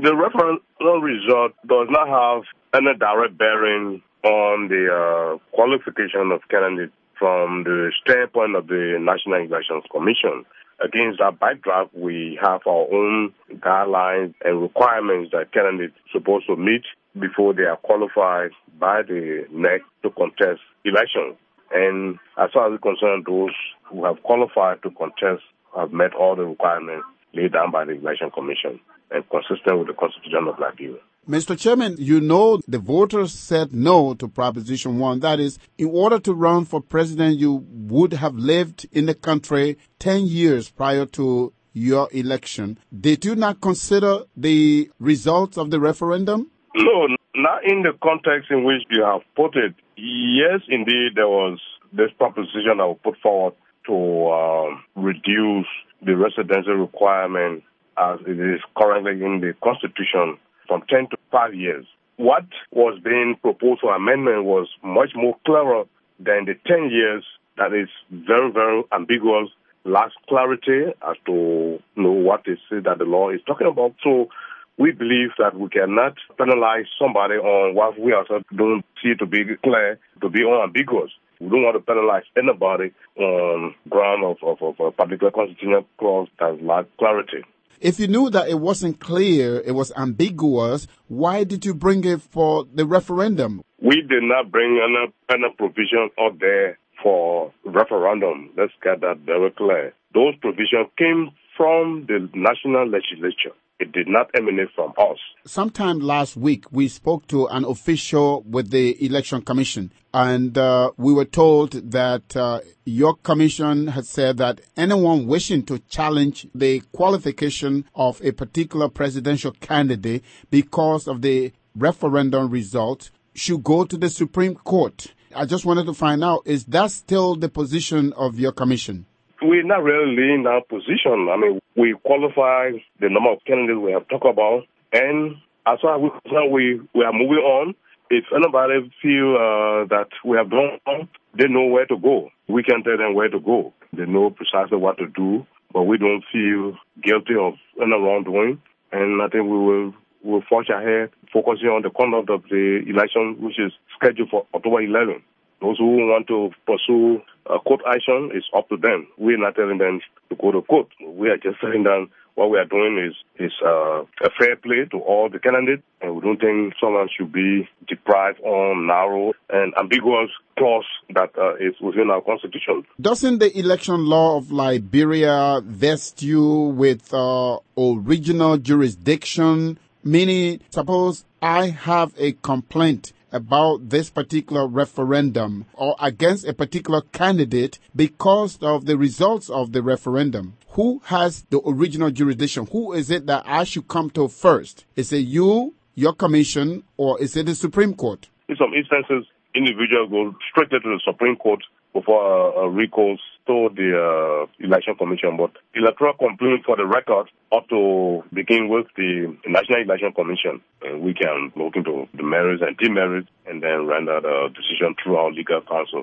The referendum result does not have any direct bearing on the qualification of candidates from the standpoint of the National Elections Commission. Against that backdrop, we have our own guidelines and requirements that candidates are supposed to meet before they are qualified by the NEC to contest elections. And as far as concerned, those who have qualified to contest have met all the requirements laid down by the Election Commission and consistent with the Constitution of Liberia. Mr. Chairman, you know the voters said no to Proposition 1. That is, in order to run for president, you would have lived in the country 10 years prior to your election. Did you not consider the results of the referendum? No, not in the context in which you have put it. Yes, indeed, there was this proposition that was put forward to reduce the residency requirement as it is currently in the Constitution from 10 to 5 years. What was being proposed for amendment was much more clearer than the 10 years that is very, very ambiguous, lacks clarity as to what it is that the law is talking about. So we believe that we cannot penalize somebody on what we ourselves don't see to be clear, to be unambiguous. We don't want to penalize anybody on ground of a particular constitutional clause that lacks clarity. If you knew that it wasn't clear, it was ambiguous, why did you bring it for the referendum? We did not bring any provision out there for referendum. Let's get that very clear. Those provisions came from the national legislature. It did not emanate from us. Sometime last week, we spoke to an official with the Election Commission, and we were told that your commission had said that anyone wishing to challenge the qualification of a particular presidential candidate because of the referendum result should go to the Supreme Court. I just wanted to find out, is that still the position of your commission? We're not really in that position. I mean, we qualify the number of candidates we have talked about, and as far as we are moving on. If anybody feel that we have done wrong, they know where to go. We can tell them where to go. They know precisely what to do, but we don't feel guilty of any wrongdoing, and I think we'll forge ahead, focusing on the conduct of the election, which is scheduled for October 11. Those who want to pursue court action, it's up to them. We're not telling them to go to court. We are just telling them what we are doing is a fair play to all the candidates, and we don't think someone should be deprived on narrow and ambiguous clause that is within our Constitution. Doesn't the election law of Liberia vest you with original jurisdiction? Meaning, suppose I have a complaint about this particular referendum or against a particular candidate because of the results of the referendum. Who has the original jurisdiction? Who is it that I should come to first? Is it you, your commission, or is it the Supreme Court? In some instances, individuals go straight to the Supreme Court before a recourse to the Election Commission. But electoral complaint, for the record, ought to begin with the National Election Commission. And we can look into the merits and demerits and then render the decision through our legal counsel.